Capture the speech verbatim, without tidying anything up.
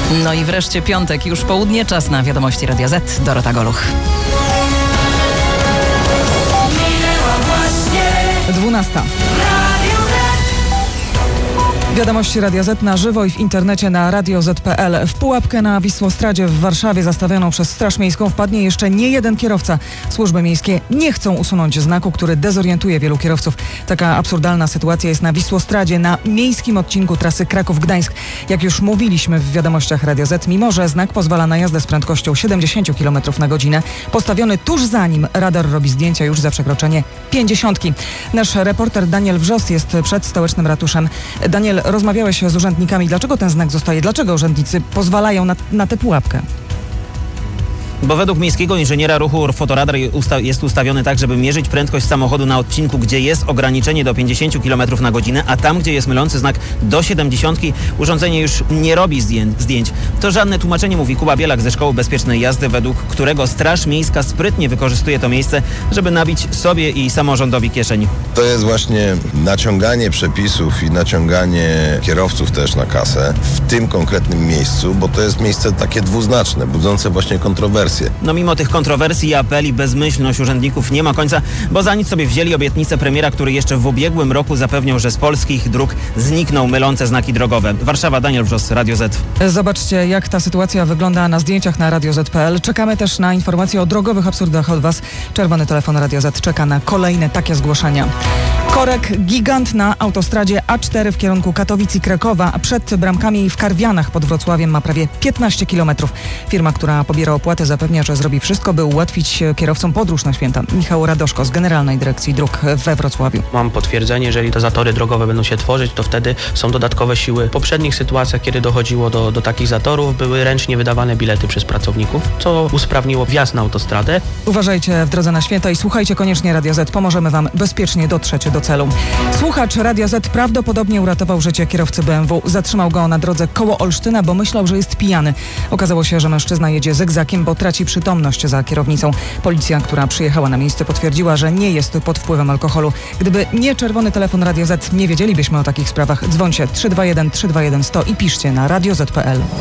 No i wreszcie piątek, już południe, czas na wiadomości Radia Z. Dorota Goluch. dwunasta. Wiadomości Radia Z na żywo i w internecie na radio zet kropka pe el. W pułapkę na Wisłostradzie w Warszawie zastawioną przez Straż Miejską wpadnie jeszcze nie jeden kierowca. Służby miejskie nie chcą usunąć znaku, który dezorientuje wielu kierowców. Taka absurdalna sytuacja jest na Wisłostradzie, na miejskim odcinku trasy Kraków-Gdańsk. Jak już mówiliśmy w wiadomościach Radia Z, mimo że znak pozwala na jazdę z prędkością siedemdziesiąt kilometrów na godzinę, postawiony tuż za nim radar robi zdjęcia już za przekroczenie pięćdziesiątki. Nasz reporter Daniel Wrzos jest przed stołecznym ratuszem. Daniel, rozmawiałeś z urzędnikami. Dlaczego ten znak zostaje? Dlaczego urzędnicy pozwalają na, na tę pułapkę? Bo według miejskiego inżyniera ruchu fotoradar usta- jest ustawiony tak, żeby mierzyć prędkość samochodu na odcinku, gdzie jest ograniczenie do pięćdziesiąt kilometrów na godzinę, a tam, gdzie jest mylący znak do siedemdziesiątki, urządzenie już nie robi zdję- zdjęć. To żadne tłumaczenie, mówi Kuba Bielak ze Szkoły Bezpiecznej Jazdy, według którego Straż Miejska sprytnie wykorzystuje to miejsce, żeby nabić sobie i samorządowi kieszeń. To jest właśnie naciąganie przepisów i naciąganie kierowców też na kasę w tym konkretnym miejscu, bo to jest miejsce takie dwuznaczne, budzące właśnie kontrowersje. No mimo tych kontrowersji i apeli bezmyślność urzędników nie ma końca, bo za nic sobie wzięli obietnicę premiera, który jeszcze w ubiegłym roku zapewniał, że z polskich dróg znikną mylące znaki drogowe. Warszawa, Daniel Wrzos, Radio Z. Zobaczcie, jak ta sytuacja wygląda na zdjęciach na radio zet kropka pe el. Czekamy też na informacje o drogowych absurdach od Was. Czerwony telefon Radio Z czeka na kolejne takie zgłoszenia. Korek gigant na autostradzie A cztery w kierunku Katowic i Krakowa, a przed bramkami w Karwianach pod Wrocławiem ma prawie piętnaście kilometrów. Firma, która pobiera opłaty, zapewnia, że zrobi wszystko, by ułatwić kierowcom podróż na święta. Michał Radoszko z Generalnej Dyrekcji Dróg we Wrocławiu. Mam potwierdzenie, jeżeli te zatory drogowe będą się tworzyć, to wtedy są dodatkowe siły. W poprzednich sytuacjach, kiedy dochodziło do, do takich zatorów, były ręcznie wydawane bilety przez pracowników, co usprawniło wjazd na autostradę. Uważajcie w drodze na święta i słuchajcie koniecznie Radia Z. Pomożemy Wam bezpiecznie dotrzeć do celu. Słuchacz Radia Z prawdopodobnie uratował życie kierowcy be em we. Zatrzymał go na drodze koło Olsztyna, bo myślał, że jest pijany. Okazało się, że mężczyzna jedzie zygzakiem, bo traci przytomność za kierownicą. Policja, która przyjechała na miejsce, potwierdziła, że nie jest pod wpływem alkoholu. Gdyby nie czerwony telefon Radia Z, nie wiedzielibyśmy o takich sprawach. Dzwońcie trzy dwa jeden trzy dwa jeden sto i piszcie na radio zet kropka pe el.